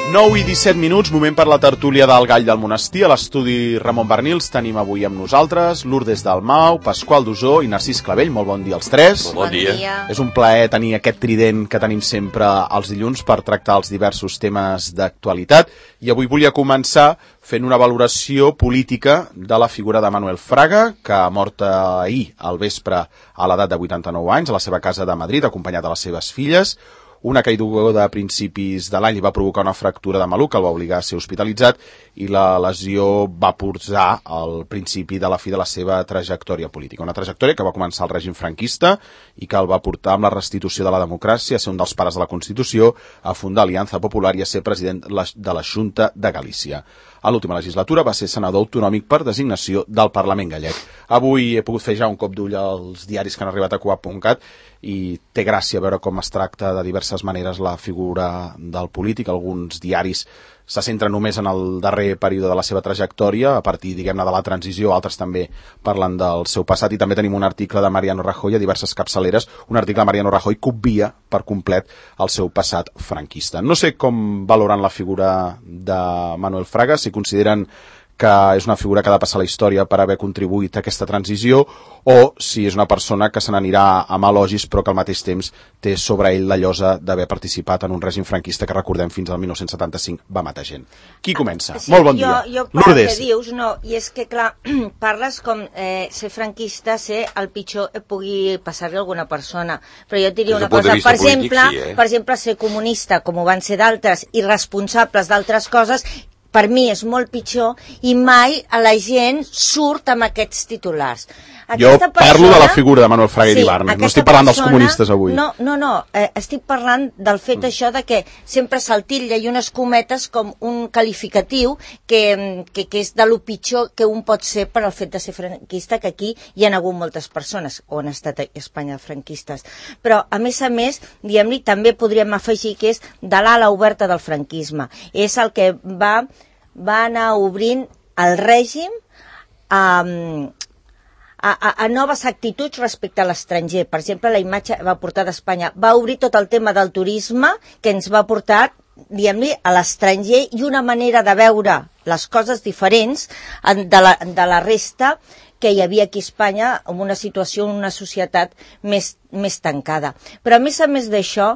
9 i 17 minuts, moment per la tertúlia del Gall del Monestir. A l'estudi Ramon Bernils tenim avui amb nosaltres Lourdes Dalmau, Pasqual Dusó i Narcís Clavell. Molt bon dia als tres. Bon dia. És un plaer tenir aquest trident que tenim sempre els dilluns per tractar els diversos temes d'actualitat. I avui volia començar fent una valoració política de la figura de Manuel Fraga, que ha mort ahir al vespre a l'edat de 89 anys a la seva casa de Madrid, acompanyat de les seves filles. Una caiguda a principis de l'any li va provocar una fractura de maluc que el va obligar a ser hospitalitzat i la lesió va portar al principi de la fi de la seva trajectòria política. Una trajectòria que va començar al règim franquista i que el va portar amb la restitució de la democràcia a ser un dels pares de la Constitució, a fundar Aliança Popular i a ser president de la Xunta de Galícia. A l'última legislatura va ser senador autonòmic per designació del Parlament gallec. Avui he pogut fer ja un cop d'ull als diaris que han arribat a Coap.cat i té gràcia veure com es tracta de diverses maneres la figura del polític. Alguns diaris se centren només en el darrer període de la seva trajectòria, a partir, diguem-ne, de la transició, altres també parlen del seu passat, i també tenim un article de Mariano Rajoy a diverses capçaleres, un article de Mariano Rajoy que obvia per complet el seu passat franquista. No sé com valoren la figura de Manuel Fraga, si consideren que és una figura que ha de passar a la història per haver contribuït a aquesta transició, o si és una persona que se n'anirà amb elogis però que al mateix temps té sobre ell la llosa d'haver participat en un règim franquista que, recordem, fins al 1975 va matar gent. Qui comença? Sí, molt bon dia. Lourdes. Que dius, no, i és que clar, parles com ser franquista, ser el pitjor que pugui passar-li a alguna persona, però jo et diria una cosa, per exemple, ser comunista, com ho van ser d'altres, i responsables d'altres coses, per mi és molt pitjor i mai a la gent surt amb aquests titulars. Jo parlo de la figura de Manuel Fraga Iribarne, no estic parlant dels comunistes avui. No, estic parlant del fet això de que sempre se'l titlla i unes cometes com un qualificatiu que és de lo pitjor que un pot ser per al fet de ser franquista, que aquí hi ha hagut moltes persones, o han estat a Espanya franquistes. Però, a més, diguem-li, també podríem afegir que és de l'ala oberta del franquisme. És el que va anar obrint el règim a noves actituds respecte a l'estranger. Per exemple, la imatge va portar d'Espanya. Va obrir tot el tema del turisme que ens va portar, diguem-li, a l'estranger i una manera de veure les coses diferents de la resta que hi havia aquí a Espanya, en una situació, en una societat més tancada. Però a més d'això,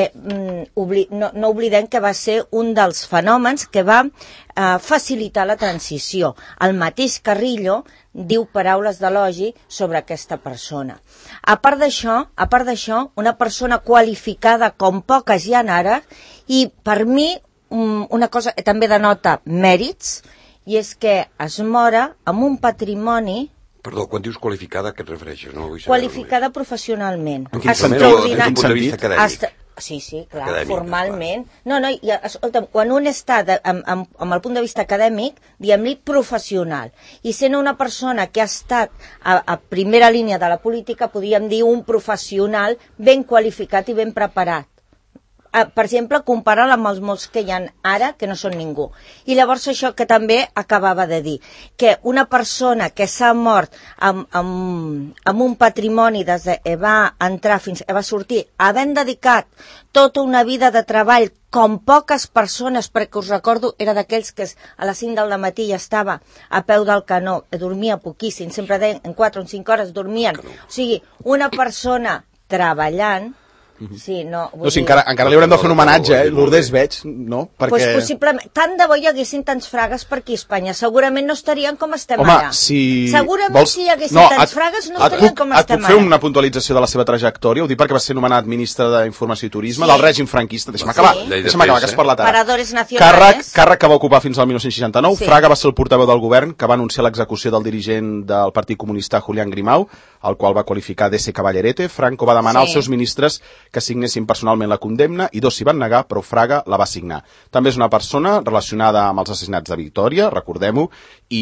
no oblidem que va ser un dels fenòmens que va facilitar la transició. El mateix Carrillo diu paraules d'elogi sobre aquesta persona. A part d'això, una persona qualificada com poques hi ha ara, i per mi una cosa que també denota mèrits, i és que es mora amb un patrimoni... Perdó, quan dius qualificada, a què et refereixes? No qualificada professionalment. En quin sentit? En quin punt de vista acadèmic? Sí, clar, acadèmic, formalment. Clar. No, escolta'm, quan un està amb el punt de vista acadèmic, diguem-li professional, i sent una persona que ha estat a primera línia de la política, podríem dir un professional ben qualificat i ben preparat. Per exemple, comparar-la amb els molts que hi ha ara, que no són ningú. I llavors això que també acabava de dir, que una persona que s'ha mort amb un patrimoni des que va entrar fins que va sortir, havent dedicat tota una vida de treball com poques persones, perquè us recordo, era d'aquells que a les 5 del matí ja estava a peu del canó, dormia poquíssim, sempre deien en 4 o 5 hores dormien. O sigui, una persona treballant. Sí, encara li haurem de fer un homenatge, Lourdes, veig, no? Pues possiblement, tant de bo hi haguessin tants fragues per aquí a Espanya, segurament no estarien com estem ara. Segurament si hi haguessin tants fragues no estarien com estem ara. Et puc fer una puntualització de la seva trajectòria? Ho dic perquè va ser nomenat ministre d'Informació i Turisme del règim franquista. Deixa'm acabar, que has parlat ara. Paradores nacionales. Càrrec que va ocupar fins al 1969. Fraga va ser el portaveu del govern que va anunciar l'execució del dirigent del Partit Comunista Julián Grimau, el qual va qualificar d'ese caballerete. Franco va demanar als seus ministres que signessin personalment la condemna i 2 s'hi van negar, però Fraga la va signar. També és una persona relacionada amb els assassinats de Victòria, recordem-ho, i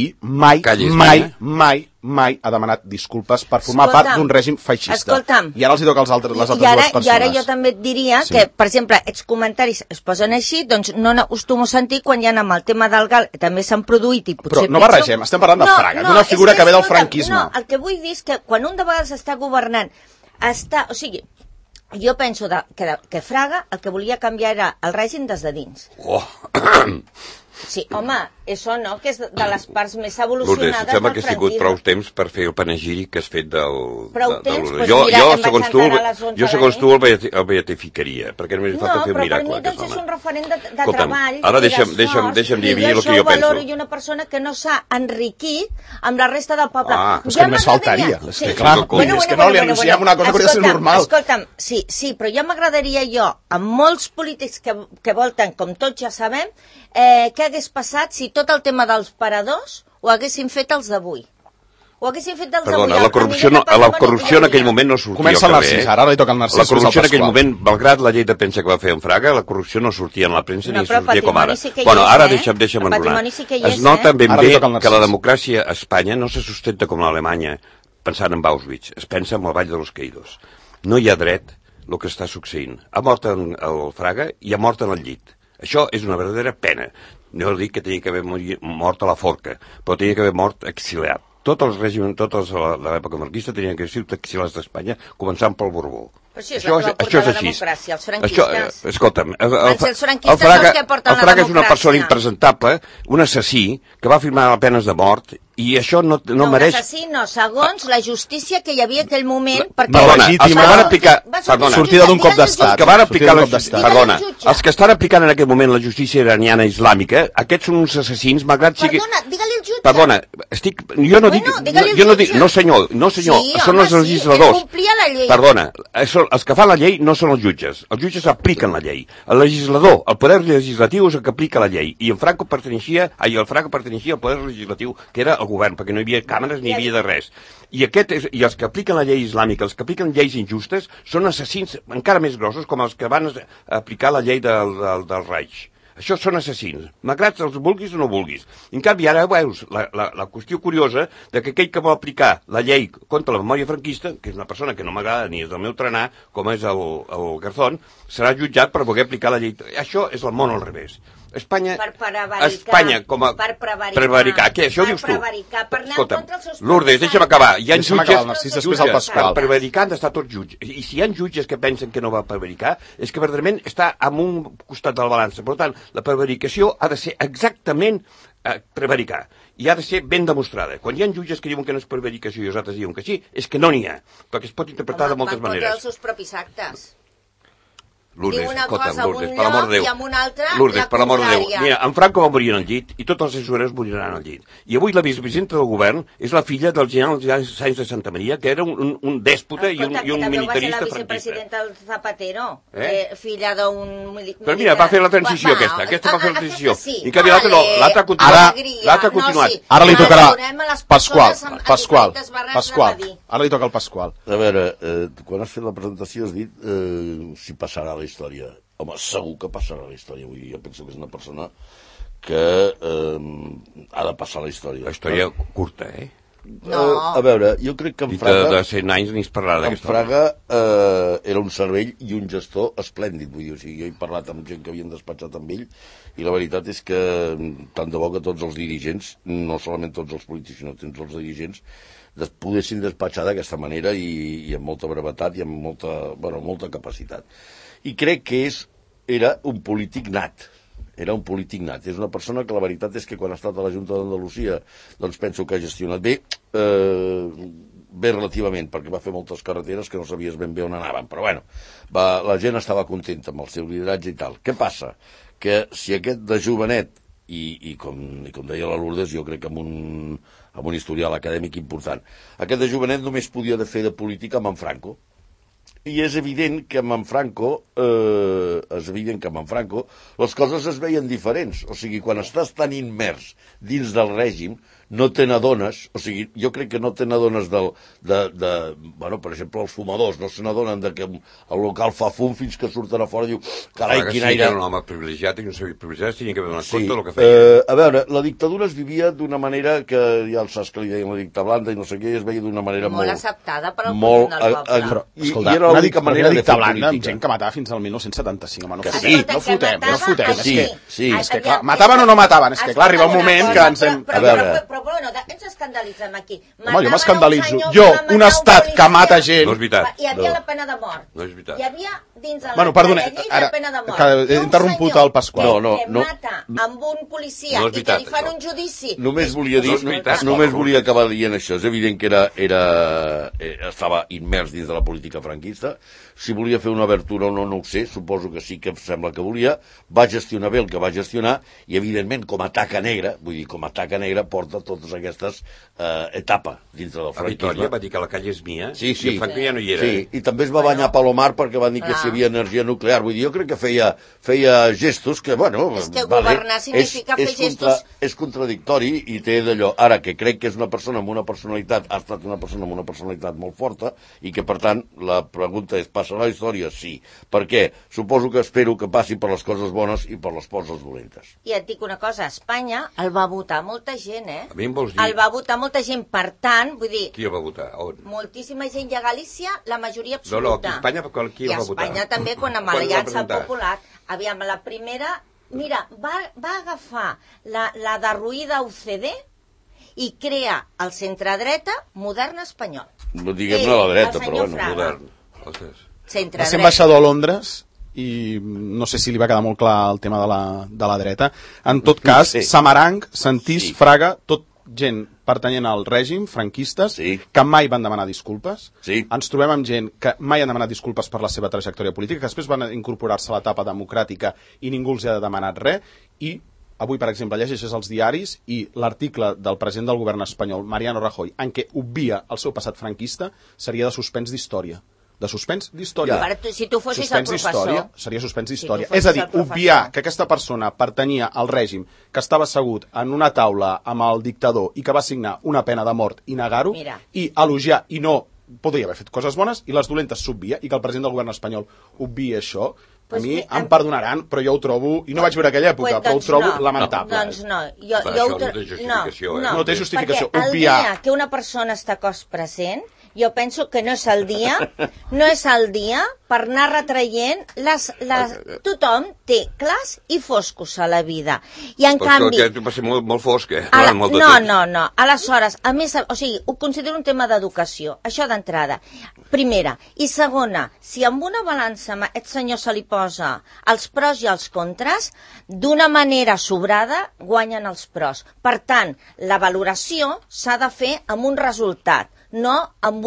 mai ha demanat disculpes per formar part d'un règim feixista. Escolta'm. I ara els toca les altres dues persones. I ara jo també et diria que, per exemple, aquests comentaris es posen així, doncs no acostumo a sentir quan hi ha amb el tema del GAL, també s'han produït i potser... Però no barregem, estem parlant de Fraga, d'una figura que ve del franquisme. No, el que vull dir és que quan un de vegades està governant, o sigui, Jo penso que Fraga el que volia canviar era el règim des de dins. Sí, home, això no, que és de les parts més evolucionades Lourdes, sembla que ha sigut prou temps per fer el panegíric que has fet del... Prou temps? Jo, segons tu, el beatificaria, perquè només falta fer un miracle. No, però per mi és un referent de treball. Ara deixa'm dir el que jo penso. Valoro i una persona que no s'ha enriquit amb la resta del poble. És que només faltaria. És que no li anunciem una cosa que hauria de ser normal. Escolta'm, sí, però ja m'agradaria jo, amb molts polítics que volten, com tots ja sabem, què hagués passat si tot el tema dels paradors ho haguessin fet els d'avui. Ho haguessin fet els d'avui. Perdona, la corrupció en aquell moment no sortia Comença el Narcís, ara li toca el Narcís. La corrupció en aquell moment, malgrat la llei de premsa que va fer en Fraga, la corrupció no sortia en la premsa ni sortia com ara. Bueno, ara deixa'm enronar. Es nota ben bé que la democràcia a Espanya no se sustenta com l'Alemanya, pensant en Auschwitz, es pensa en el Vall de los Caídos. No hi ha dret el que està succeint. Ha mort el Fraga i ha mort en el llit. Això és una verdadera pena. No dic que tenia que haver mort a la forca, però tenia que haver mort exiliat. Tots els règims, tots de l'època marquista tenien que ser exiliats d'Espanya, començant pel Borbó. Això és així. Els franquistes... Escolta'm, el Fraga és una persona impresentable, un assassí, que va firmar penes de mort, i això no mereix... Un assassí no, segons la justícia que hi havia en aquell moment... Perdona, els que van aplicar... Sortida d'un cop d'estat. Perdona, els que estan aplicant en aquest moment la justícia iraniana islàmica, aquests són uns assassins, malgrat sigui... Perdona, digue-li al jutge. Perdona, jo no dic... No senyor, són els legisladors. Perdona, els que fan la llei no són els jutges apliquen la llei. El legislador, el poder legislatiu és el que aplica la llei, i el Franco perteneixia al poder legislatiu, que era el govern, perquè no hi havia càmeres ni hi havia de res. I els que apliquen la llei islàmica, els que apliquen lleis injustes, són assassins encara més grossos, com els que van aplicar la llei del Reich. Això són assassins, malgrat els vulguis o no vulguis. En canvi, ara veus la qüestió curiosa de que aquell que vol aplicar la llei contra la memòria franquista, que és una persona que no m'agrada ni és del meu trenar, com és el Garzón, serà jutjat per poder aplicar la llei. Això és el món al revés. Espanya com a... Per prevaricar. Què? Això dius tu? Escolta'm, Lourdes, deixa'm acabar. Hi ha jutges per prevaricar, han d'estar tots jutges. I si hi ha jutges que pensen que no va prevaricar, és que verdaderament està en un costat de la balança. Per tant, la prevaricació ha de ser exactament prevaricar. I ha de ser ben demostrada. Quan hi ha jutges que diuen que no és prevaricació i els altres diuen que sí, és que no n'hi ha. Perquè es pot interpretar de moltes maneres. Van contra els seus propis actes. Lourdes, escolta'm, Lourdes, per l'amor de Déu. Lourdes, per l'amor de Déu. Mira, en Franco va morir en el llit i tots els assessors moriran al llit. I avui la vicepresidenta del govern és la filla del general Sáenz de Santa Maria, que era un dèspota i un militarista franquista. També va ser la vicepresidenta del Zapatero, filla d'un militar. Però mira, va fer la transició aquesta va fer la transició. I que l'altre no, l'altre ha continuat. Ara li tocarà Pasqual. Ara li toca el Pasqual. A veure, quan has fet la presentació has dit si passarà la història. Home, segur que passarà la història. Vull dir, jo penso que és una persona que ha de passar la història. La història curta, No. A veure, jo crec que en Fraga... De 100 anys ni es parlarà d'aquesta història. En Fraga era un cervell i un gestor esplèndid. Vull dir, o sigui, jo he parlat amb gent que havien despatxat amb ell i la veritat és que tant de bo que tots els dirigents, no solament tots els polítics, sinó tots els dirigents, poguessin despatxar d'aquesta manera i amb molta brevetat i amb molta capacitat. I crec que era un polític nat. Era un polític nat. És una persona que la veritat és que quan ha estat a la Junta d'Andalusia doncs penso que ha gestionat bé relativament, perquè va fer moltes carreteres que no sabies ben bé on anaven, però bueno, la gent estava contenta amb el seu lideratge i tal. Què passa? Que si aquest de jovenet, i com deia la Lourdes, jo crec que amb un historial acadèmic important, aquest de jovenet només podia fer de política amb en Franco. I és evident que amb en Franco les coses es veien diferents. O sigui, quan estàs tan immers dins del règim, no te n'adones, o sigui, jo crec que no te n'adones bueno, per exemple, els fumadors no se n'adonen que el local fa fum fins que surten a fora i diu, carai, quin aire... Era un home privilegiat i no sabia privilegiat, tenia que haver donat compte del que feia. A veure, la dictadura es vivia d'una manera que ja el saps que li deien la dicta blanda i no sé què, es veia d'una manera molt acceptada per al conjunt del poble. I era l'única manera de fer política. Amb gent que matava fins al 1975, home, no fotem. Sí, és que clar, mataven o no mataven? És que clar, arriba un moment que ens hem... A veure... però bueno, ens escandalitzem aquí. Home, jo m'escandalitzo. Jo, un estat que mata gent... No és veritat. Hi havia la pena de mort. No és veritat. Hi havia dins de perdona, llei la pena de mort. He interromput el Pasqual. Que mata amb un policia i que li fan un judici... Només volia acabar dient això. És evident que estava immers dins de la política franquista. Si volia fer una obertura o no, no ho sé. Suposo que sí que em sembla que volia. Va gestionar bé el que va gestionar i, evidentment, com a taca negra, vull dir, com a taca negra porta totes aquestes etapes dintre del franquisme. A Vitòria va dir que la calle és mia i el Franco ja no hi era. Sí, i també es va banyar Palomar perquè van dir que si hi havia energia nuclear. Vull dir, jo crec que feia gestos que, bueno... És que governar significa fer gestos... És contradictori i té d'allò. Ara, que crec que és una persona amb una personalitat, ha estat una persona amb una personalitat molt forta i que, per tant, la pregunta és, passarà la història? Sí. Per què? Suposo que espero que passi per les coses bones i per les coses dolentes. I et dic una cosa, a Espanya el va votar molta gent, A mi em vols dir... El va votar molta gent, per tant, vull dir... Qui el va votar? On? Moltíssima gent, i a Galícia la majoria absoluta. No, aquí a Espanya qui el va votar? I a Espanya també, quan amb l'Aliança Popular, aviam, la primera... Mira, va agafar la derruïda UCD i crea el centredreta modern espanyol. No diguem-ne la dreta, però bueno, modern. Va ser ambaixador a Londres i no sé si li va quedar molt clar el tema de la dreta. En tot cas, Samaranch, Santís, Fraga, tot gent pertanyent al règim, franquistes, que mai van demanar disculpes. Ens trobem amb gent que mai han demanat disculpes per la seva trajectòria política, que després van incorporar-se a l'etapa democràtica i ningú els ha demanat res. I avui, per exemple, llegeixes els diaris i l'article del president del govern espanyol, Mariano Rajoy, en què obvia el seu passat franquista, seria de suspens d'història. De suspens d'història. Si tu fossis el professor... Seria suspens d'història. És a dir, obviar que aquesta persona pertanyia al règim, que estava assegut en una taula amb el dictador i que va signar una pena de mort i negar-ho, i elogiar i no podria haver fet coses bones, i les dolentes s'obvia, i que el president del govern espanyol obvia això, a mi em perdonaran, però jo ho trobo, i no vaig veure aquella època, però ho trobo lamentable. Doncs no. Això no té justificació, No té justificació. Perquè el dia que una persona està cos present, jo penso que no és el dia per anar retraient tothom té clars i foscos a la vida. I en canvi... Però va ser molt fosc, No. Aleshores, a més, o sigui, ho considero un tema d'educació, això d'entrada. Primera. I segona, si amb una balança a aquest senyor se li posa els pros i els contres, d'una manera sobrada guanyen els pros. Per tant, la valoració s'ha de fer amb un resultat, no amb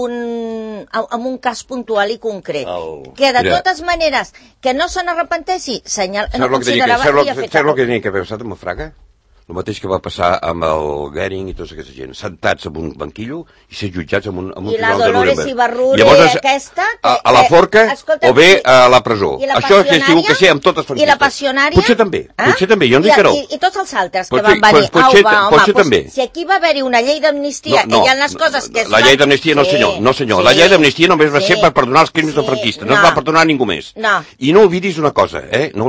un cas puntual i concret. Que de totes maneres, que no se n'arrepenteixi, no considerava que havia fet... Saps el que tenia que haver passat amb el Fraga? El mateix que va passar amb el Goering i tota aquesta gent, sentats en un banquillo i ser jutjats amb un tribunal de Nuremberg. I la Dolores Ibarruri aquesta... A la forca o bé a la presó. Això és segur que sé amb totes franquistes. I la passionària... Potser també, jo no dic que no. I tots els altres que van venir. Potser també. Si aquí va haver-hi una llei d'amnistia i hi ha les coses que... La llei d'amnistia no, senyor. La llei d'amnistia només va ser per perdonar els crims del franquista. No es va perdonar ningú més. I no oblidis una cosa,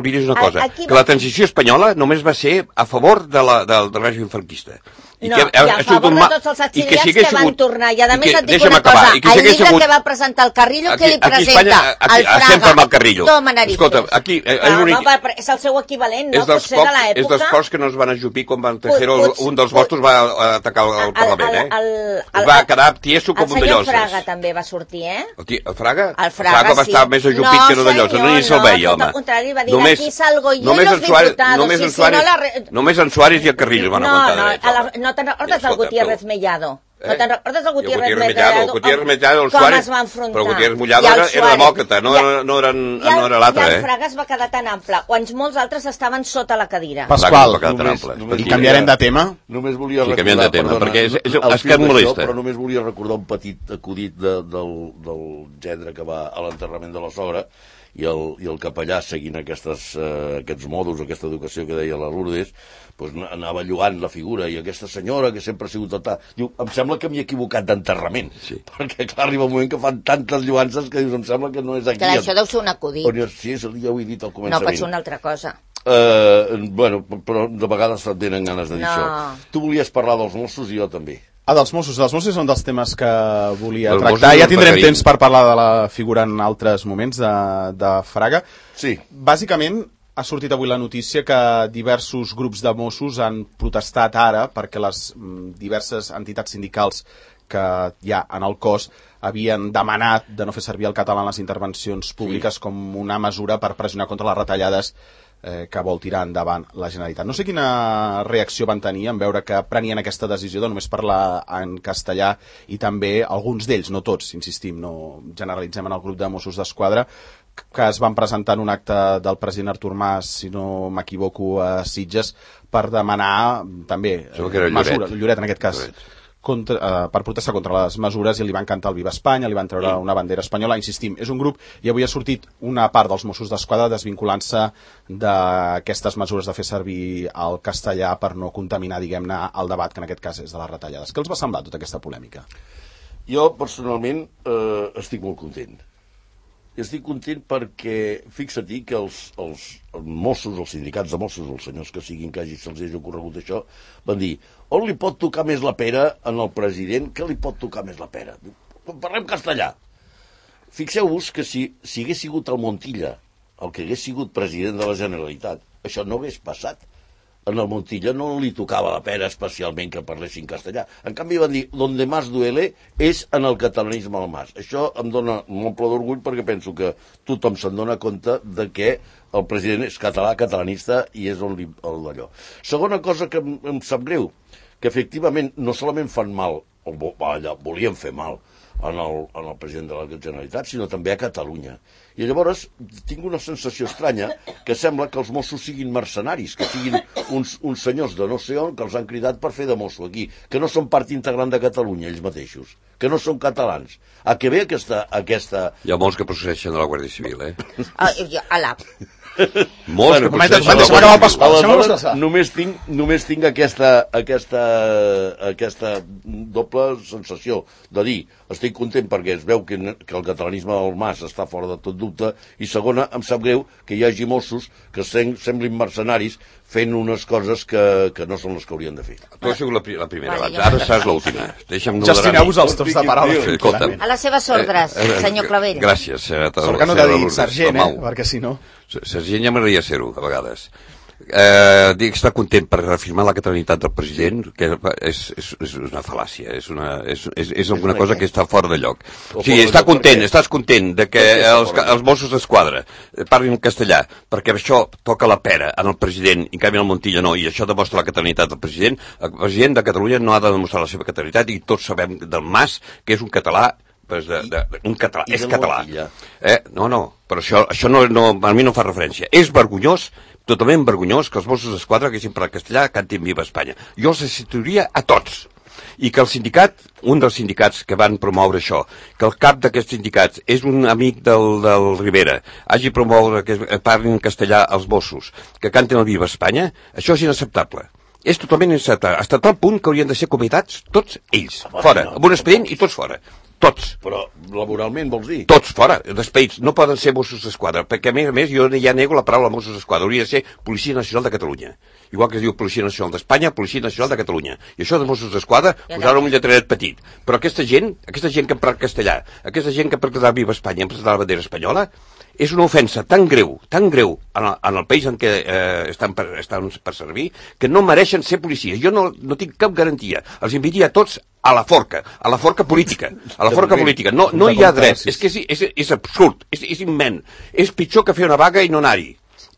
que la transició espanyola només va ser a favor del règim franquista. I a favor de tots els exiliats que van tornar. I a més et dic una cosa, el llibre que va presentar el Carrillo, què li presenta? El Fraga. Sempre amb el Carrillo. Toma narices. Escolta, aquí... És el seu equivalent, no? Potser de l'època... És dels pocs que no es van ajupir quan Tejero, un dels vostres, va atacar el Parlament, Va quedar tieso com un de lloses. El senyor Fraga també va sortir, El Fraga? El Fraga va estar més ajupit que no de lloses. No, ni se'l veia, home. Al contrari, va dir, aquí salgo yo y los diputados. Només en Suárez i el Carrillo van aguantar drets. No te'n recordes del Gutiérrez Mellado? No te'n recordes del Gutiérrez Mellado? Gutiérrez Mellado, el Suárez, però Gutiérrez Mellado era demòcrata, no era l'altre. I el Fraga es va quedar tan ample, quan molts altres estaven sota la cadira. Pasqual, i canviarem de tema? Només volia recordar... Sí, canviem de tema, perquè és que et molesta. Però només volia recordar un petit acudit del gendre que va a l'enterrament de la sogra, i el capellà, seguint aquests mòduls, aquesta educació que deia la Lourdes, doncs anava lloant la figura, i aquesta senyora que sempre ha sigut diu, em sembla que m'he equivocat d'enterrament, perquè clar, arriba un moment que fan tantes lloances que dius, em sembla que no és aquí. Clar, això deu ser un acudit. Sí, ja ho he dit al començament. No, pot ser una altra cosa. Bueno, però de vegades et venen ganes de dir això. Tu volies parlar dels Mossos i jo també. Dels Mossos. Els Mossos són dels temes que volia tractar. Ja tindrem temps per parlar de la figura en altres moments de Fraga. Sí. Bàsicament, Ha sortit avui la notícia que diversos grups de Mossos han protestat ara perquè les diverses entitats sindicals que hi ha en el cos havien demanat de no fer servir el català en les intervencions públiques com una mesura per pressionar contra les retallades que vol tirar endavant la Generalitat. No sé quina reacció van tenir en veure que prenien aquesta decisió de només parlar en castellà i també alguns d'ells, no tots, insistim, no generalitzem en el grup de Mossos d'Esquadra, que es van presentar en un acte del president Artur Mas, si no m'equivoco, a Sitges, per demanar també mesures, Lloret en aquest cas, per protestar contra les mesures, i li van cantar el Viva Espanya, li van treure una bandera espanyola. Insistim, és un grup, i avui ha sortit una part dels Mossos d'Esquadra desvinculant-se d'aquestes mesures de fer servir el castellà per no contaminar, diguem-ne, el debat, que en aquest cas és de les retallades. Què els va semblar tota aquesta polèmica? Jo, personalment, estic molt content. Estic content perquè, fixa-t'hi que els Mossos, els sindicats de Mossos, els senyors que siguin que se'ls hagi ocorregut això, van dir, on li pot tocar més la pera en el president? Què li pot tocar més la pera? Parlem castellà. Fixeu-vos que si hagués sigut el Montilla el que hagués sigut president de la Generalitat, això no hagués passat. En el Montilla no li tocava la pera especialment que parlessin castellà. En canvi van dir, donde más duele és en el catalanisme al Mas. Això em dona un omple d'orgull perquè penso que tothom se'n dona compte de que el president és català, catalanista, i és el d'allò. Segona cosa que em sap greu, que efectivament no solament fan mal, o volien fer mal, en el president de la Generalitat, sinó també a Catalunya. I llavors tinc una sensació estranya que sembla que els Mossos siguin mercenaris, que siguin uns senyors de no sé on que els han cridat per fer de mosso aquí, que no són part integrant de Catalunya ells mateixos, que no són catalans. A què ve aquesta... Hi ha molts que procedeixen de la Guàrdia Civil, Molts que només tinc aquesta doble sensació de dir, estic content perquè es veu que el catalanisme del Mas està fora de tot dubte, i segona, em sap greu que hi hagi Mossos que semblin mercenaris fent unes coses que no són les que haurien de fer. Tu has sigut la primera, ara seràs l'última. Gestioneu-vos els torns de paraula. A les seves ordres, senyor Clavell. Gràcies. Sort que no t'ha dit sergent, perquè si no... Sergent ja m'agradaria ser-ho, a vegades. Dic que està content per reafirmar la catalanitat del president, que és una fal·làcia, és alguna cosa que està fora de lloc. O sigui, estàs content de que els Mossos d'Esquadra parlin en castellà, perquè això toca la pera en el president, i en canvi el Montilla no, i això demostra la catalanitat del president. El president de Catalunya no ha de demostrar la seva catalanitat, i tots sabem del Mas que és un català, és català. No, però això no, a mi no fa referència. És vergonyós, totalment vergonyós, que els Mossos d'Esquadra haguessin parlat castellà, cantin Viva Espanya. Jo els assistiria a tots. I que el sindicat, un dels sindicats que van promoure això, que el cap d'aquests sindicats és un amic del Rivera, hagi promoure que parlin en castellà els Mossos, que cantin el Viva Espanya, això és inacceptable. És totalment inacceptable. Fins a tal punt que haurien de ser comitats tots ells, fora, amb un expedient i tots fora. Tots. Però laboralment vols dir? Tots fora, despedits. No poden ser Mossos d'Esquadra, perquè a més jo ja nego la paraula Mossos d'Esquadra. Hauria de ser Policia Nacional de Catalunya. Igual que es diu Policia Nacional d'Espanya, Policia Nacional de Catalunya. I això de Mossos d'Esquadra, posar-ho un lletreret petit. Però aquesta gent que parla castellà, aquesta gent que parla Viva Espanya, en presentar la bandera espanyola, és una ofensa tan greu en el país en què estan per servir, que no mereixen ser policia. Jo no tinc cap garantia. Els invitaria a tots a la forca política. No hi ha dret. És que és absurd, és immens. És pitjor que fer una vaga i no anar-hi.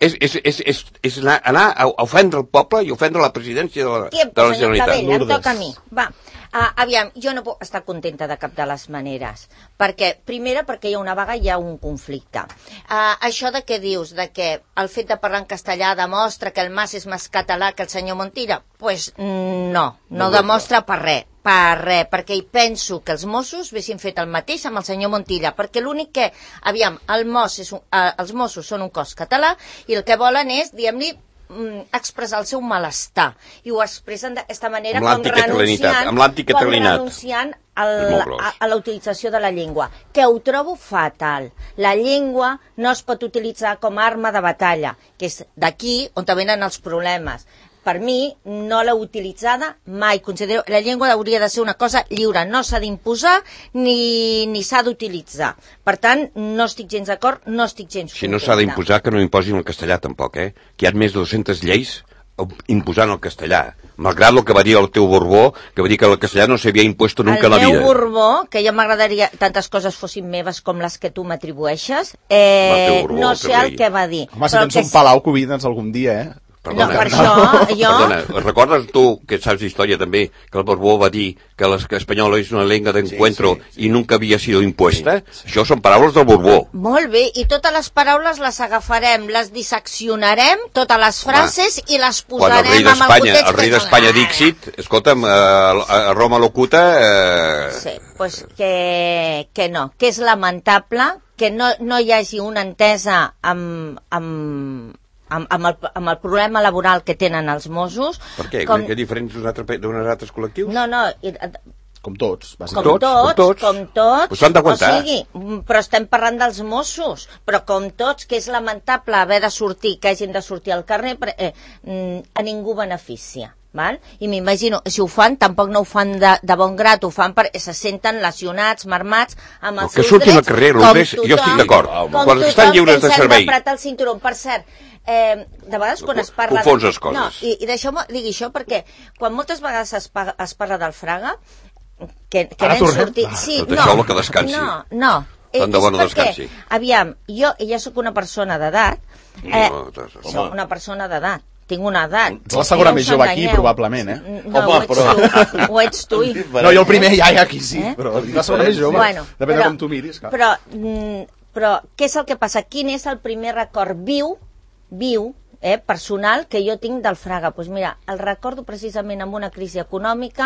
És anar a ofendre el poble i ofendre la presidència de la Generalitat. Em toca a mi. Va. Aviam, jo no puc estar contenta de cap de les maneres, perquè hi ha una vaga i hi ha un conflicte. Això de què dius, de que el fet de parlar en castellà demostra que el Mas és més català que el senyor Montilla? Doncs no demostra per res, perquè hi penso que els Mossos haguessin fet el mateix amb el senyor Montilla, perquè l'únic que, els Mossos són un cos català i el que volen és, diguem-li, expressar el seu malestar, i ho expressen d'aquesta manera com renunciant a la utilització de la llengua, que ho trobo fatal. La llengua no es pot utilitzar com a arma de batalla, que és d'aquí on venen els problemes. per mi, no l'he utilitzada mai. Considero la llengua hauria de ser una cosa lliure, no s'ha d'imposar ni s'ha d'utilitzar. Per tant, no estic gens d'acord, no estic gens contenta. Si no s'ha d'imposar, que no imposin el castellà tampoc, que hi ha més de 200 lleis imposant el castellà. Malgrat el que va dir el teu Borbó, que va dir que el castellà no s'havia impuesto nunca en la vida. El meu Borbó, que jo m'agradaria tantes coses fossin meves com les que tu m'atribueixes, no sé el que va dir. Home, si tens un palau, convida'ns algun dia, Perdona, no, per això, jo... Perdona, recordes tu, que saps història també, que el Borbó va dir que l'espanyol és una llengua d'encuentro i nunca havia sido impuesta? Sí. Això són paraules del Borbó. Molt bé, i totes les paraules les agafarem, les disseccionarem, totes les frases, i les posarem amb el context. El rei d'Espanya Dixit, escolta'm, a Roma locuta... Sí, doncs que no, que és lamentable que no hi hagi una entesa amb el problema laboral que tenen els Mossos. Per què? Que diferents d'uns altres col·lectius? No. Com tots, bàsicament. Com tots. Pues s'han d'aguantar. O sigui, però estem parlant dels Mossos. Però com tots, que és lamentable haver de sortir, que hagin de sortir al carrer, a ningú beneficia. Val? I m'imagino, si ho fan, tampoc no ho fan de bon grat, ho fan perquè se senten lesionats, marmats amb els seus drets. Que surtin al carrer, jo estic d'acord. Quan estan lliures de servei. D'apretar el cinturó. Per cert, de vegades quan es parla... Confons les coses. No, i deixeu-me dir això perquè quan moltes vegades es parla del Fraga, que n'hem sortit... Sí, no, deixeu-lo que descansi. No. Tant de bo no descansi. Aviam, jo ja sóc una persona d'edat, soc una persona d'edat, tinc una edat. Ets la segona més jove aquí, probablement, No, ho ets tu. No, jo el primer ja aquí sí, però la segona més jove. Depèn de com tu miris. Però què és el que passa? Quin és el primer record viu, personal, que jo tinc del Fraga? Doncs mira, el recordo precisament amb una crisi econòmica,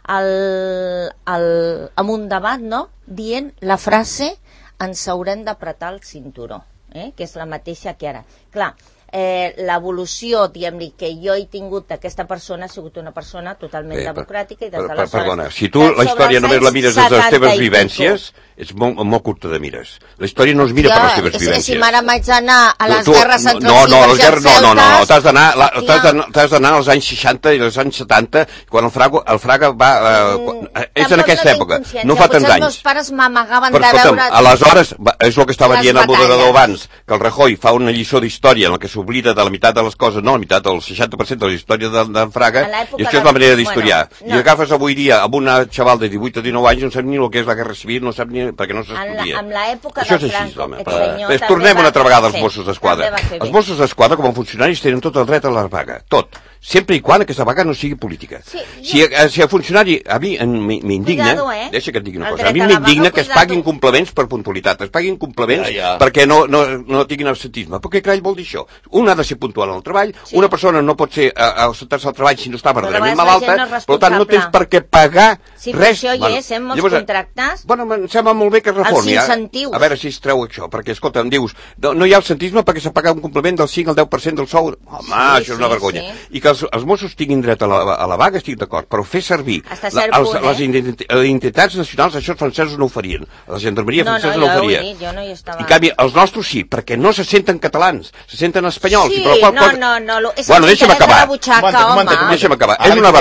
amb un debat, no?, dient la frase ens haurem d'apretar el cinturó, que és la mateixa que ara. Clar, l'evolució, diguem-li, que jo he tingut d'aquesta persona ha sigut una persona totalment democràtica i des d'aleshores... Perdona, si tu la història només la mires des de les teves vivències, és molt curta de mires. La història no es mira per les teves vivències. Si m'ara vaig anar a les guerres entre els cibers i els celtes... t'has d'anar als anys 60 i als anys 70, quan el Fraga va... És en aquesta època, no fa tants anys. Els meus pares m'amagaven de veure... Aleshores, és el que estava dient el moderador abans, que el Rajoy fa una lliçó d'història en la que s'oblida de la meitat de les coses, no, la meitat del 60% de la història d'en Fraga, i això és la manera d'historiar. I agafes avui dia amb una xaval de 18 o 19 anys, no sap ni el que és la Guerra Civil, no sap ni perquè no s'estudia. Això és així, home. Tornem una altra vegada als Mossos d'Esquadra. Els Mossos d'Esquadra, com a funcionaris, tenen tot el dret a la vaga, tot. Sempre i quan aquesta vaga no sigui política. Si el funcionari, a mi m'indigna, deixa que et digui una cosa, a mi m'indigna que es paguin complements per puntualitat, es paguin complements perquè no tinguin absentisme. Però què carai vol dir això? Un ha de ser puntual en el treball, una persona no pot ser ausentar-se al treball si no està verdaderament malalta, per tant no tens per què pagar res. Sí, però això hi és, molts contractes. Bueno, em sembla molt bé que reformi. Els incentius. A veure si es treu això, perquè, escolta, em dius, no hi ha absentisme perquè s'ha pagat un complement del 5 al 10% del sou. Home, això és una vergonya. I que els Mossos tinguin dret a la vaga, estic d'acord, però fer servir les identitats nacionals, això els francesos no ho farien, la gendarmeria francesa no ho faria. En canvi, els nostres sí, perquè no se senten catalans, se senten espanyols. Sí, no, bueno, deixa'm acabar. Deixa'm acabar.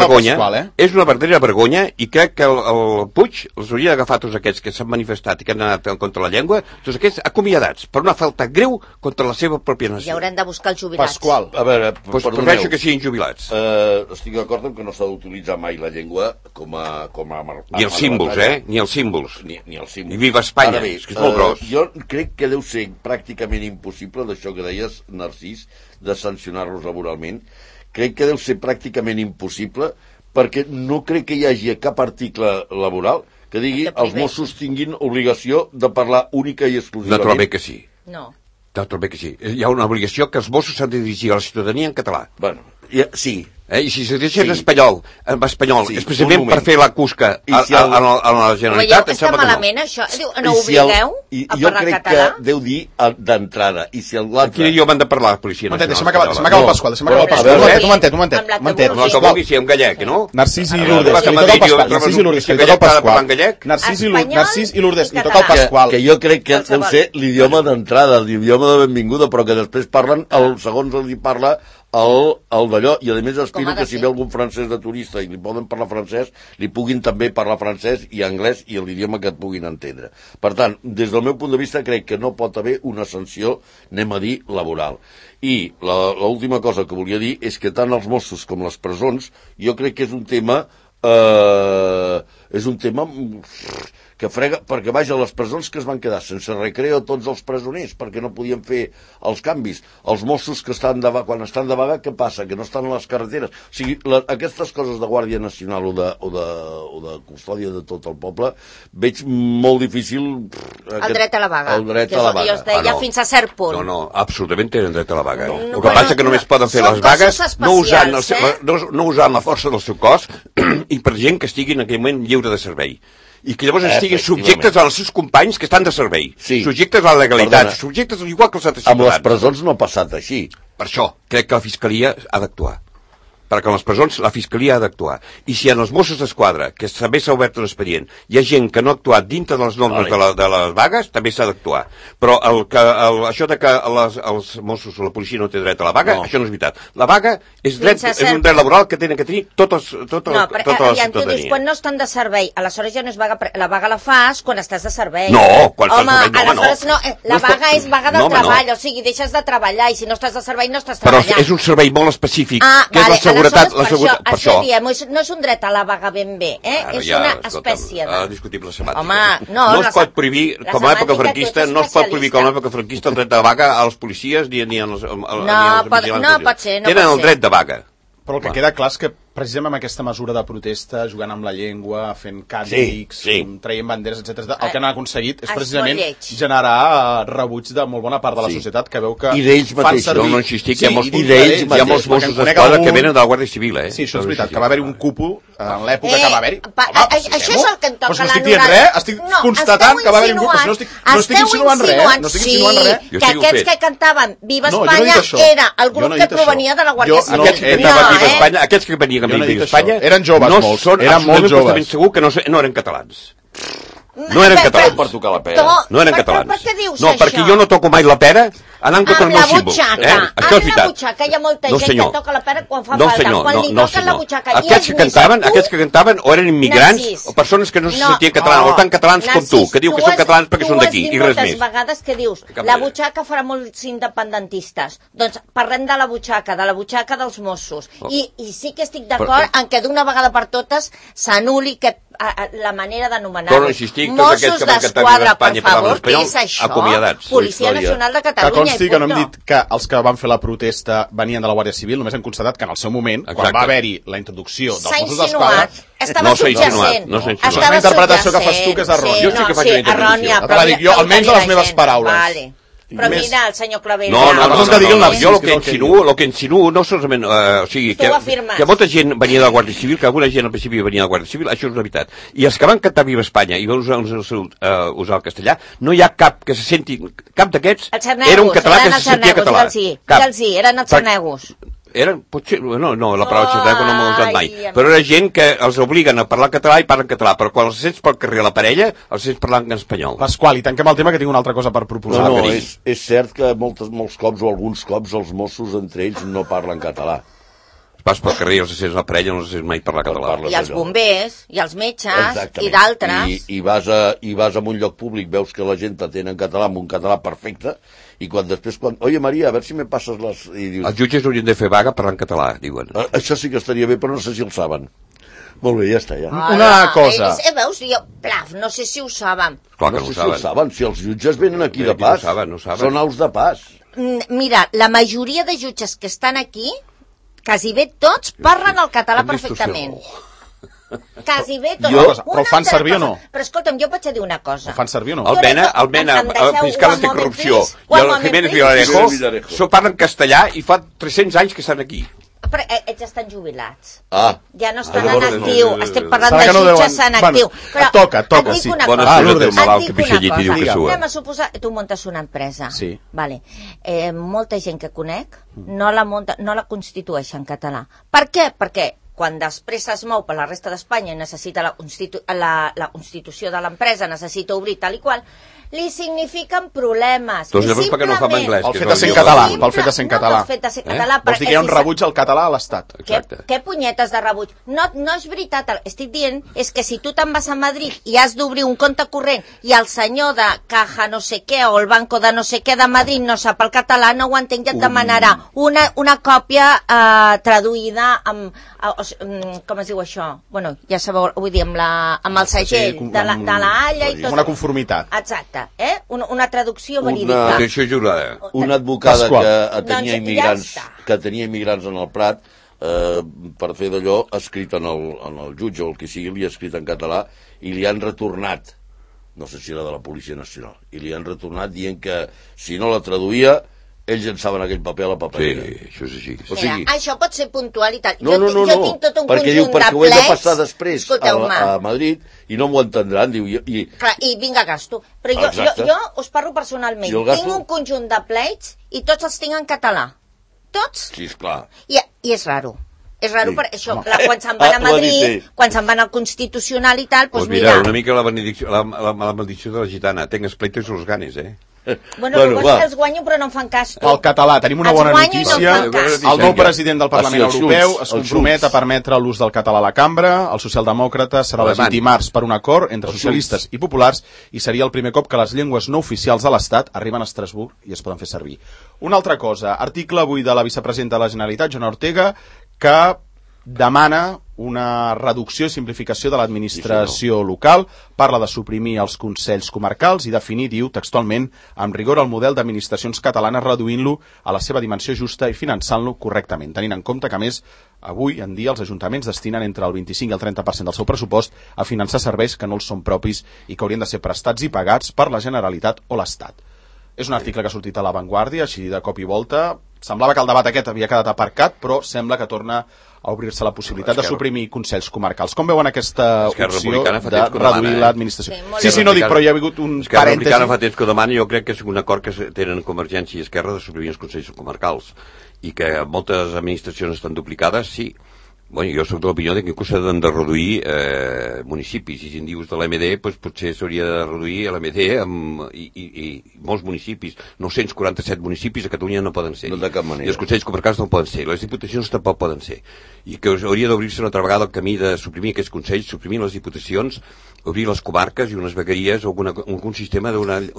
És una verdadera vergonya i crec que el Puig els hauria d'agafar tots aquests que s'han manifestat i que han anat contra la llengua, tots aquests acomiadats per una falta greu contra la seva pròpia nació. I haurem de buscar els jubilats. Pasqual. A veure, prefereixo que siguin jubilats. Estic d'acord amb que no s'ha d'utilitzar mai la llengua com a ni els símbols, ni els símbols. Ni els símbols. I viva Espanya, és que és molt gros. Jo crec que deu ser pràcticament impossible, d'això que deies, Narcís, de sancionar-los laboralment. Crec que deu ser pràcticament impossible perquè no crec que hi hagi cap article laboral que digui els Mossos tinguin obligació de parlar única i exclusivament. Naturalment que sí. No. Naturalment que sí. Hi ha una obligació que els Mossos s'han de dirigir a la ciutadania en català. Bueno, sí. I si se deixen espanyol, especialment per fer la cusca a la Generalitat, em sembla que no. Està malament, això? No obligueu a parlar català? Jo crec que deu dir d'entrada. I si l'altre... Quin idioma han de parlar la policia nacional? Deixa'm acabar el Pasqual. Un momentet. No, que vulgui ser en gallec, no? Narcís i Lourdes, que li toca el Pasqual. Narcís i Lourdes, li toca el Pasqual. Que jo crec que deu ser l'idioma d'entrada, l'idioma de benvinguda, però que després parlen, segons els hi parla, el d'allò, i a més aspiro que si ve algun francès de turista i li poden parlar francès, li puguin també parlar francès i anglès i l'idioma que et puguin entendre. Per tant, des del meu punt de vista crec que no pot haver una sanció, anem a dir, laboral. I l'última cosa que volia dir és que tant els Mossos com les presons, jo crec que és un tema que frega, perquè vaja, les presons que es van quedar sense recreo tots els presoners, perquè no podien fer els canvis. Els Mossos que estan quan estan de vaga, què passa? Que no estan a les carreteres. O sigui, aquestes coses de Guàrdia Nacional o de custòdia de tot el poble, veig molt difícil... El dret a la vaga. El dret a la vaga. Jo es deia fins a cert punt. No, absolutament tenen dret a la vaga. El que passa que només poden fer les vagues no usant la força del seu cos i per gent que estigui en aquell moment lliure de servei. I que llavors estiguin subjectes als seus companys que estan de servei. Sí. Subjectes a la legalitat, subjectes igual que els altres ciutadans. Amb les presons no ha passat així. Per això, crec que la Fiscalia ha d'actuar. Perquè en les presons la Fiscalia ha d'actuar. I si en els Mossos d'Esquadra, que també s'ha obert un expedient, hi ha gent que no ha actuat dintre de les normes de les vagues, també s'ha d'actuar. Però això de que els Mossos o la policia no té dret a la vaga, això no és veritat. La vaga és un dret laboral que tenen que tenir tota la ciutadania. Tu dius, quan no estan de servei, aleshores ja no és vaga, la vaga la fas quan estàs de servei. No, quan estàs de servei, no. La vaga és vaga del treball, o sigui, deixes de treballar, i si no estàs de servei, no estàs treballant. Però és un servei molt específic, que és la seguretat. Per això diem, no és un dret a la vaga ben bé, és una espècie de... Discutible semàntica. Home, no es pot prohibir, com a època franquista, no es pot prohibir com a època franquista el dret de vaga als policies ni als vigilants. No pot ser. Tenen el dret de vaga. Però el que queda clar és que precisament amb aquesta mesura de protesta, jugant amb la llengua, fent càntics, traient banderes, etc., el que han aconseguit és precisament generar rebuig de molt bona part de la societat que veu que fan servir... No insistic, hi ha molts Mossos d'Esquadra que venen de la Guàrdia Civil, eh? Sí, això és veritat, que va haver-hi un cúpul en l'època que va haver-hi. Això és el que em toca la noranta. No estic dient res, estic constatant que va haver-hi un cúpul, no estic insinuant res, Sí, que aquests que cantaven Viva Espanya era el grup que provenia de la Guàrdia Civil. Aquests que venien d'Espanya eren joves molts, eren molt joves, segur que no eren catalans. No eren catalans per tocar la pera. No eren catalans. Per què dius això? No, perquè jo no toco mai la pera anant contra el meu símbol. Amb la butxaca hi ha molta gent que toca la pera quan fa falta. Quan li toquen la butxaca aquests que cantaven o eren immigrants o persones que no se sentien catalans o tan catalans com tu, que diu que són catalans perquè són d'aquí i res més. Tu has dit moltes vegades que dius la butxaca farà molts independentistes. Doncs parlem de la butxaca dels Mossos. I sí que estic d'acord en que d'una vegada per totes s'anul·li la manera d'anomenar-ho. Mossos d'Esquadra, per favor, què és això? Policia Nacional de Catalunya. Que consti que no hem dit que els que van fer la protesta venien de la Guàrdia Civil, només hem constatat que en el seu moment, quan va haver-hi la introducció dels Mossos d'Esquadra... Estava subjacent. És una interpretació que fas tu que és errònia. Jo sí que faig una interpretació. Jo, almenys a les meves paraules. Però mira, el senyor Claver... No, jo el que insinuo no solament... O sigui, que molta gent venia de la Guàrdia Civil, que alguna gent al principi venia de la Guàrdia Civil, això és una veritat. I els que van cantar Viva Espanya i van usar el castellà, no hi ha cap que se senti... Cap d'aquests era un català que se sentia català. Eren els xarnegos. Potser, no, la paraula xarnego no m'ho he usat mai, però era gent que els obliguen a parlar català i parlen català, però quan els sents pel carrer a la parella, els sents parlant en espanyol. Pasqual, i tanquem el tema que tinc una altra cosa per proposar. No, és cert que molts cops o alguns cops els Mossos entre ells no parlen català. Vas pel carrer i els sents la parella no els sents mai parlar català. I els bombers, i els metges, i d'altres. I vas a un lloc públic, veus que la gent t'atén en català, amb un català perfecte, i després, oye Maria, a veure si me passes les... Els jutges haurien de fer vaga parlant català, diuen. Això sí que estaria bé, però no sé si el saben. Molt bé, ja està, ja. Una cosa... Veus, no sé si ho saben. Clar que no ho saben. Si els jutges venen aquí de pas, són aus de pas. Mira, la majoria de jutges que estan aquí, quasi bé tots, parlen el català perfectament. Quasi bé tots. Però ho fan servir o no? Però escolta'm, jo vaig a dir una cosa. Ho fan servir o no? El fiscal anticorrupció i el Jiménez Villarejo parlen castellà i fa 300 anys que estan aquí. Però ells estan jubilats. Ja no estan en actiu. Estem parlant de jutges en actiu. Toca, sí. Anem a suposar... Tu muntes una empresa. Sí. Molta gent que conec no la constitueix en català. Per què? Perquè quan després es mou per la resta d'Espanya i necessita la constitució de l'empresa, necessita obrir tal i qual, li signifiquen problemes. Doncs llavors per què no ho fa en anglès? Pel fet de ser en català. Pel fet de ser en català. No, pel fet de ser en català. Vols dir que hi ha un rebuig al català a l'Estat? Què punyetes de rebuig? No és veritat, estic dient és que si tu te'n vas a Madrid i has d'obrir un compte corrent i el senyor de Caja no sé què o el banco de no sé què de Madrid no sap el català, no ho entenc, ja et demanarà una còpia traduïda amb com es diu això? Bueno, ja sabeu, vull dir, amb el segell de la Halla i tot. Una conformitat. Exacte, una traducció verídica. Atenció jurada. Una advocada que tenia immigrants en el Prat, per fer d'allò, ha escrit en el jutge o el que sigui, li ha escrit en català i li han retornat, no sé si era de la Policia Nacional, i li han retornat dient que si no la traduïa ells llençaven aquell paper a la paperera. Sí, això és així. O sigui, això pot ser puntual i tal. No, jo tinc tot un perquè conjunt de perquè ho he de passar després a Madrid i no m'ho entendran. Diu, Clar, i vinga, gasto. Però jo us parlo personalment. Tinc un conjunt de pleits i tots els tinc en català. Tots? Sí, esclar. I és raro. És raro per això, quan se'n van a Madrid, quan se'n van al Constitucional i tal, doncs mira... Una mica la maldició de la gitana. Tenc espleitos los ganes, Bueno, que els guanyo però no em fan cas. El català, tenim una bona notícia. El nou president del Parlament Europeu es compromet a permetre l'ús del català a la cambra. El socialdemòcrata serà elegit dimarts per un acord entre socialistes i populars i seria el primer cop que les llengües no oficials de l'Estat arriben a Estrasburg i es poden fer servir. Una altra cosa, article avui de la vicepresidenta de la Generalitat, Joana Ortega, que demana una reducció i simplificació de l'administració local, parla de suprimir els consells comarcals i definir, diu textualment, amb rigor el model d'administracions catalanes, reduint-lo a la seva dimensió justa i finançant-lo correctament, tenint en compte que, a més, avui en dia els ajuntaments destinen entre el 25 i el 30% del seu pressupost a finançar serveis que no els són propis i que haurien de ser prestats i pagats per la Generalitat o l'Estat. És un article que ha sortit a La Vanguardia, així de cop i volta. Semblava que el debat aquest havia quedat aparcat, però sembla que torna a obrir-se la possibilitat de suprimir consells comarcals. Com veuen aquesta opció de reduir l'administració? Sí, no dic, però hi ha hagut un parèntesi. Esquerra Republicana fa temps que ho demana i jo crec que és un acord que tenen Convergència i Esquerra de suprimir els consells comarcals i que moltes administracions estan duplicades, sí. Bueno, jo soc de l'opinió que inclús s'han de reduir municipis, i si en dius de l'MD, doncs potser s'hauria de reduir l'MD i molts municipis, 947 municipis a Catalunya no poden ser. No de cap manera. I els consells comarcals no poden ser, les diputacions tampoc poden ser. I que hauria d'obrir-se una altra vegada el camí de suprimir aquests consells, suprimir les diputacions, obrir les comarques i unes vegueries o algun sistema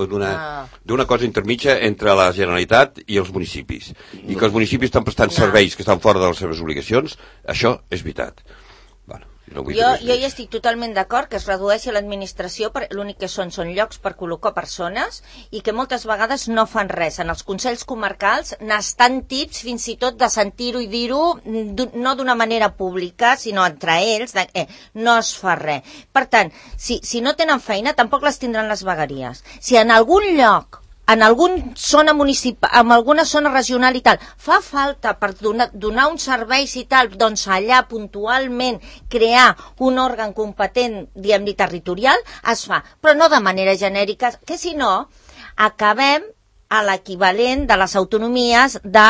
d'una cosa intermitja entre la Generalitat i els municipis. I que els municipis estan prestant serveis que estan fora de les seves obligacions, això és veritat. Bueno, jo hi estic totalment d'acord que es redueixi l'administració, l'únic que són llocs per col·locar persones i que moltes vegades no fan res. En els consells comarcals n'estan tips fins i tot de sentir-ho i dir-ho no d'una manera pública sinó entre ells, no es fa res. Per tant, si no tenen feina tampoc les tindran les vegueries. Si en algun lloc en alguna zona municipal, en alguna zona regional i tal, fa falta per donar uns serveis i tal, doncs allà puntualment crear un òrgan competent, diguem-ne, territorial, es fa, però no de manera genèrica, que si no, acabem a l'equivalent de les autonomies de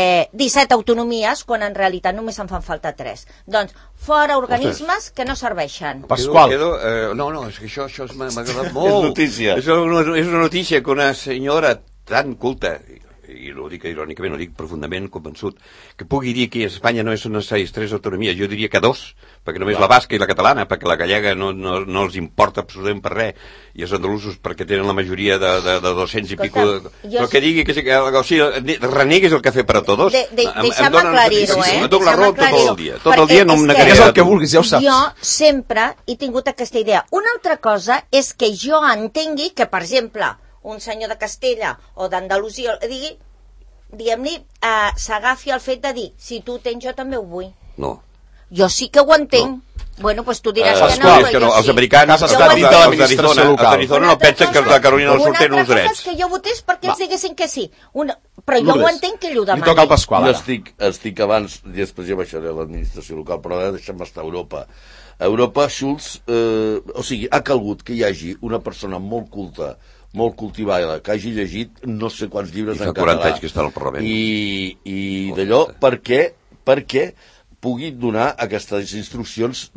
17 autonomies, quan en realitat només en fan falta 3. Doncs, fora organismes que no serveixen. Pasqual. No, és que això m'ha agradat molt. És notícia. És una notícia que una senyora tan culta, i no ho dic irònicament, ho dic profundament convençut, que pugui dir que a Espanya no són necessàries 3 autonomies, jo diria que 2, perquè només la basca i la catalana, perquè la gallega no els importa absolutament per res, i els andalusos perquè tenen la majoria de 200 i pico, però que digui que renegues el cafè per a tots. Deixa'm aclarir-ho, em dono la raó tot el dia no em negaré. És el que vulguis, ja ho saps. Jo sempre he tingut aquesta idea. Una altra cosa és que jo entengui que, per exemple, un senyor de Castella o d'Andalusia digui, diguem-ne, s'agafi el fet de dir, si tu ho tens jo també ho vull. No. Jo sí que ho entenc. Bueno, doncs tu diràs que no, però jo sí. Els americans, els d'Arizona no pensen que els de Carolina del Sud tenen uns drets. Una altra cosa és que jo votés perquè ells diguessin que sí. Però jo ho entenc que ell ho demani. Li toca al Pasqual, ara. Jo estic abans, i després ja baixaré a l'administració local, però ara deixem estar a Europa. A Europa, Schulz, o sigui, ha calgut que hi hagi una persona molt culta, molt cultivada, que hagi llegit no sé quants llibres en català. I fa 40 anys que està al Parlament. I d'allò, per què pugui donar aquestes instruccions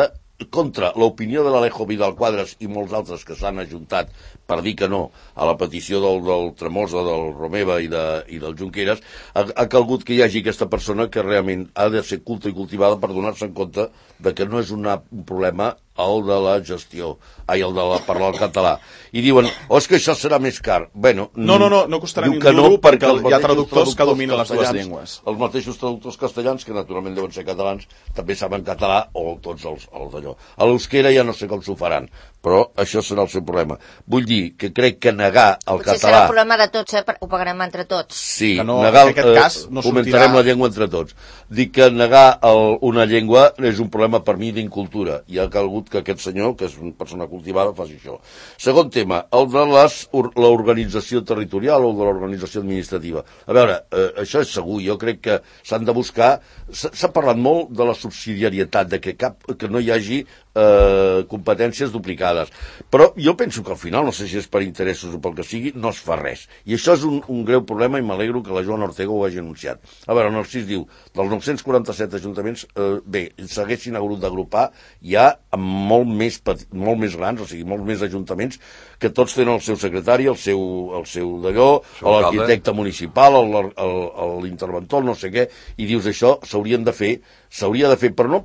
contra l'opinió de l'Alejo Vidal Quadras i molts altres que s'han ajuntat per dir que no a la petició del Tremosa, del Romeva i del Junqueras, ha calgut que hi hagi aquesta persona que realment ha de ser culta i cultivada per donar-se en compte de que no és un problema el de la gestió, el de parlar el català. I diuen, és que això serà més car. Bueno, no costarà ni un duro perquè hi ha traductors que dominen les dues llengües. Els mateixos traductors castellans, que naturalment deuen ser catalans, també saben català, o tots els d'allò. A l'euskera ja no sé com s'ho faran, però això serà el seu problema. Vull dir que crec que negar el català... Potser serà el problema de tots, ho pagarem entre tots. Sí, negar, en aquest cas no fomentarem la llengua entre tots. Dic que negar una llengua és un problema per mi d'incultura, i ha calgut que aquest senyor, que és una persona cultivada, faci això. Segon tema, el de l'organització territorial o de l'organització administrativa. A veure, això és segur, jo crec que s'han de buscar... S'ha parlat molt de la subsidiarietat, de que no hi hagi competències duplicades. Però jo penso que al final, no sé si és per interessos o pel que sigui, no es fa res. I això és un greu problema i m'alegro que la Joana Ortega ho hagi anunciat. A veure, el Narcís diu, dels 947 ajuntaments, bé, s'haguessin hagut d'agrupar ja amb molt més grans, o sigui, molts més ajuntaments, que tots tenen el seu secretari, el seu d'allò, l'arquitecte municipal, l'interventor, no sé què, i dius això s'hauria de fer, però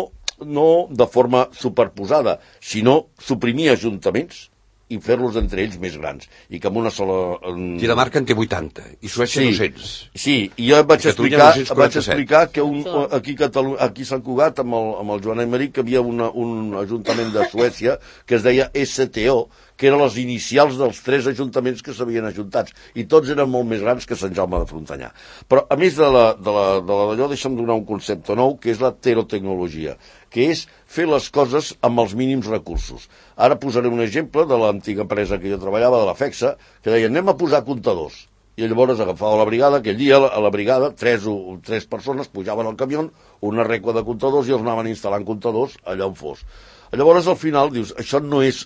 no de forma superposada, sinó suprimir ajuntaments i fer-los entre ells més grans. I que amb una sola... Dinamarca en té 80, i Suècia 200. Sí, i jo vaig explicar que aquí a Sant Cugat, amb el Joan Aymeric, que havia un ajuntament de Suècia que es deia STO, que eren les inicials dels 3 ajuntaments que s'havien ajuntats, i tots eren molt més grans que Sant Jaume de Frontanyà. Però, a més de d'allò, deixa'm donar un concepte nou, que és la terotecnologia, que és fer les coses amb els mínims recursos. Ara posaré un exemple de l'antiga empresa que jo treballava, de la FEXA, que deia, anem a posar comptadors. I llavors agafava la brigada, aquell dia a la brigada, 3 persones pujaven al camió, una recua de comptadors, i els anaven instal·lant comptadors allà on fos. Llavors, al final, dius, això no és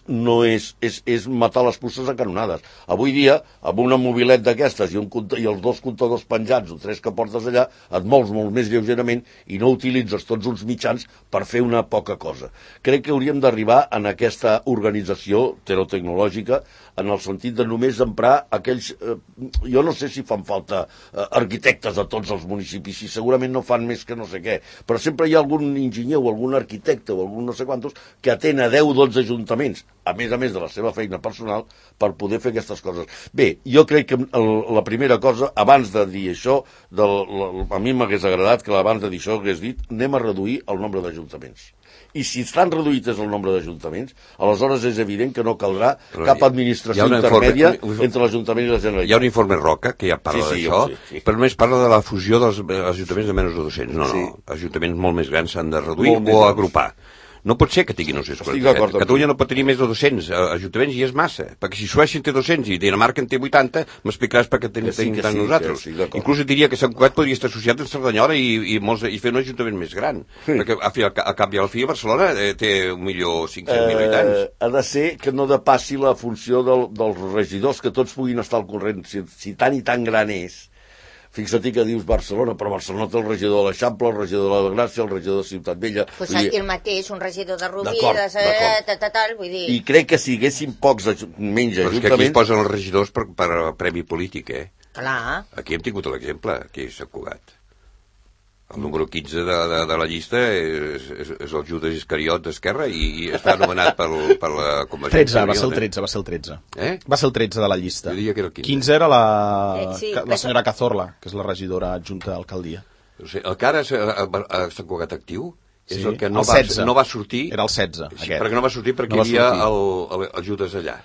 matar les puces a canonades. Avui dia, amb una mobilet d'aquestes i els 2 comptadors penjats o 3 que portes allà, et mous molt més lleugerament i no utilitzes tots uns mitjans per fer una poca cosa. Crec que hauríem d'arribar en aquesta organització terotecnològica en el sentit de només emprar aquells... jo no sé si fan falta arquitectes a tots els municipis, i segurament no fan més que no sé què, però sempre hi ha algun enginyer o algun arquitecte o algun no sé quantos que atén a 10 o 12 ajuntaments, a més de la seva feina personal, per poder fer aquestes coses. Bé, jo crec que la primera cosa, abans de dir això, a mi m'hagués agradat que abans de dir això hagués dit anem a reduir el nombre d'ajuntaments. I si estan reduïts el nombre d'ajuntaments, aleshores és evident que no caldrà cap administració intermèdia entre l'Ajuntament i la Generalitat. Hi ha un informe Roca que ja parla d'això, però només parla de la fusió dels ajuntaments de menys de 200. No, ajuntaments molt més grans s'han de reduir o agrupar. No pot ser que tinguin 947. Catalunya no pot tenir més de 200 ajuntaments i és massa. Perquè si Suècia en té 200 i Dinamarca en té 80, m'explicaràs per què tenim tant nosaltres. Inclús et diria que Sant Cugat podria estar associat amb Cerdanyola i fer un ajuntament més gran. Perquè a cap i al fi Barcelona té 1.500.000 habitants. Ha de ser que no depassi la funció dels regidors, que tots puguin estar al corrent. Si tant i tan gran és, fixa't que dius Barcelona, però Barcelona té el regidor de l'Eixample, el regidor de la Gràcia, el regidor de Ciutat Vella... Pues aquí el mateix, un regidor de Rubí, vull dir... I crec que si haguessin menys ajuntaments... Però és que aquí es posen els regidors per premi polític, Clar. Aquí hem tingut l'exemple, aquí a Sant Cugat. El número 15 de la llista és el Judas Iscariot d'Esquerra i està anomenat per la Convergència. 13, va ser el 13. Va ser el 13 de la llista. Jo diria que era el 15. 15 era la senyora Cazorla, que és la regidora adjunta d'alcaldia. El que ara a Sant Cugat actiu és el que no va sortir... Era el 16, aquest. Perquè no va sortir perquè hi havia el Judas allà.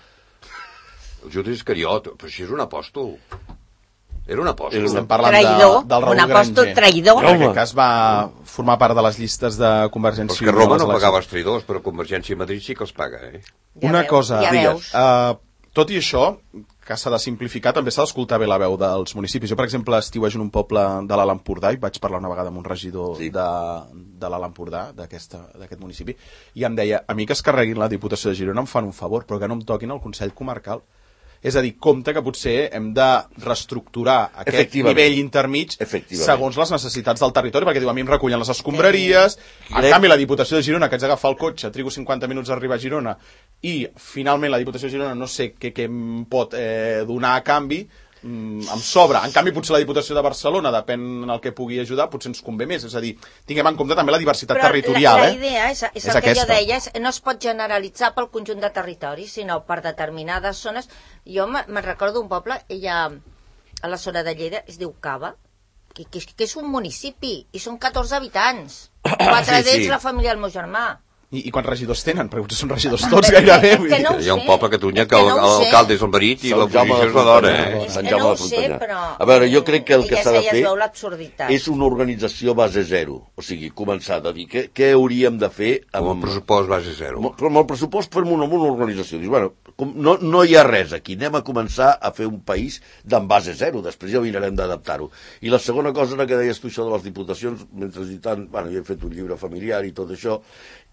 El Judas Iscariot, però això és un apòstol. Era un apòstol. Estem parlant del Raül apòstol traïdor. En aquest cas va formar part de les llistes de Convergència i Unió. Però que Roma no pagava els traïdors, però Convergència i Madrid sí que els paga, Una cosa, tot i això, que s'ha de simplificar, també s'ha d'escoltar bé la veu dels municipis. Jo, per exemple, estiuejo en un poble de l'Alt Empordà i vaig parlar una vegada amb un regidor de l'Alt Empordà, d'aquest municipi, i em deia, a mi que es carreguin la Diputació de Girona em fan un favor, però que no em toquin el Consell Comarcal. és a dir, compte que potser hem de reestructurar aquest nivell intermig segons les necessitats del territori, perquè diu, a mi em recullen les escombraries, en canvi la Diputació de Girona, que haig d'agafar el cotxe, trigo 50 minuts a arribar a Girona, i finalment la Diputació de Girona no sé què em pot donar a canvi, em sobra. En canvi, potser la Diputació de Barcelona, depèn el que pugui ajudar, potser ens convé més. És a dir, tinguem en compte també la diversitat territorial. La idea és el que jo deia, no es pot generalitzar pel conjunt de territoris, sinó per determinades zones. Jo me'n recordo un poble, a la zona de Lleida, es diu Cava, que és un municipi, i són 14 habitants. 4 d'ells la família del meu germà. I quants regidors tenen? Perquè potser són regidors tots gairebé. Hi ha un poble a Catalunya que l'alcalde és el marit i l'oposició és la dona. Sant Jaume de Frontanyà. A veure, jo crec que el que s'ha de fer és una organització base zero. O sigui, començar a dir què hauríem de fer amb el pressupost base zero. Però amb el pressupost fem una organització. Dius, bueno, no hi ha res aquí, anem a començar a fer un país d'en base zero, després ja mirarem d'adaptar-ho. I la segona cosa era que deies tu això de les diputacions, mentre tant, bueno, jo he fet un llibre familiar i tot això,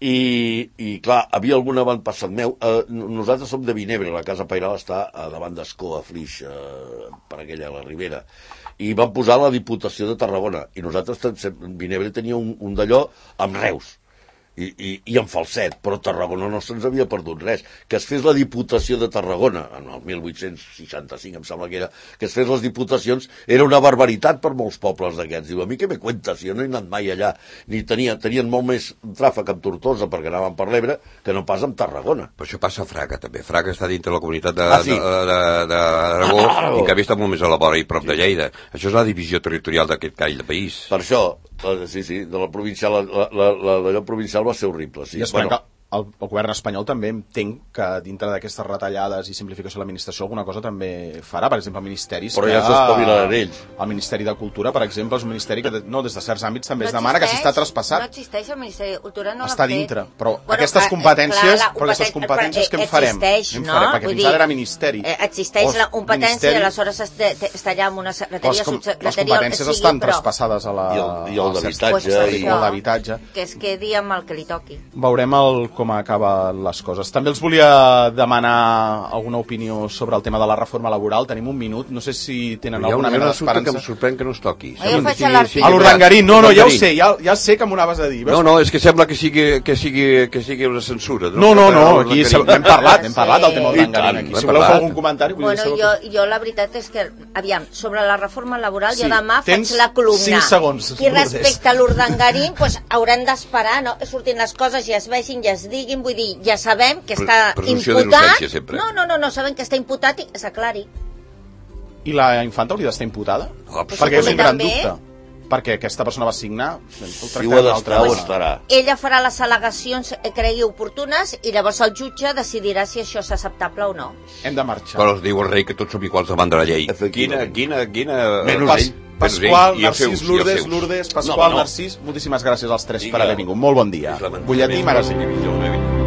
i clar, havia algun avantpassat meu. Nosaltres som de Vinebre, la casa pairal està davant d'Escó, a Flix, per aquella, a la Ribera, i van posar la Diputació de Tarragona, i nosaltres, Vinebre tenia un d'allò amb Reus, i en falset, però Tarragona no se'ns havia perdut res. Que es fes la Diputació de Tarragona, en el 1865 em sembla que era, que es fes les diputacions, era una barbaritat per molts pobles d'aquests. Diu, a mi què me cuentes? Jo no he anat mai allà, ni tenien molt més tràfic amb Tortosa, perquè anaven per l'Ebre, que no pas amb Tarragona. Però això passa a Fraga, també. Fraga està dintre la comunitat d'Aragó, i que està molt més a la vora i prop de Lleida. Això és la divisió territorial d'aquest call de país. Per això, sí, de la provincial, d'allò provincial va ser horrible, sí. I esperem que el govern espanyol també entenc que dintre d'aquestes retallades i simplificació de l'administració alguna cosa també farà, per exemple, ministeris. Però ja s'espavilaran ells. El Ministeri de Cultura, per exemple, és un ministeri que des de certs àmbits també es demana que s'està traspassat. No existeix el Ministeri de Cultura, no l'ha fet. Està dintre, però aquestes competències què en farem? Perquè fins ara era ministeri. Existeix la competència i aleshores està allà amb una secretaria, subsecretaria, les competències estan traspassades a la... I el d'habitatge. Que es quedi amb el que li toqui. Veurem com acaben les coses. També els volia demanar alguna opinió sobre el tema de la reforma laboral. Tenim un minut, no sé si tenen alguna mena d'esperança. Que em sorprèn que no es toqui. A l'Urdangarín, no, ja ho sé, ja sé que m'ho anaves a dir. No, és que sembla que sigui una censura. No, aquí hem parlat del tema Urdangarín. Si voleu fer algun comentari... Jo la veritat és que, aviam, sobre la reforma laboral, jo demà faig la columna. 5 segons. I respecte a l'Urdangarín, hauran d'esperar, no? Surtin les coses i es vegin i es diguin, vull dir, ja sabem que està imputat. No, sabem que està imputat i s'aclari. I la infanta hauria d'estar imputada? Perquè és un gran dubte. Perquè aquesta persona va signar... Si ho ha d'estar, ho estarà. Ella farà les al·legacions que cregui oportunes i llavors el jutge decidirà si això és acceptable o no. Hem de marxar. Però es diu el rei que tots som iguals davant de la llei. Quina... Pasqual, Narcís, Lourdes, Pasqual, Narcís, moltíssimes gràcies als tres per haver vingut. Molt bon dia. Butlletí Marací.